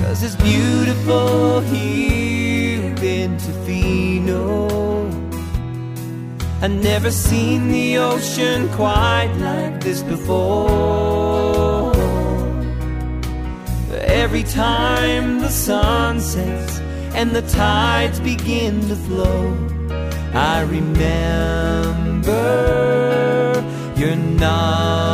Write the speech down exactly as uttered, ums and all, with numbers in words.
'cause it's beautiful here in Tofino. I've never seen the ocean quite like this before. Every time the sun sets and the tides begin to flow, I remember you're not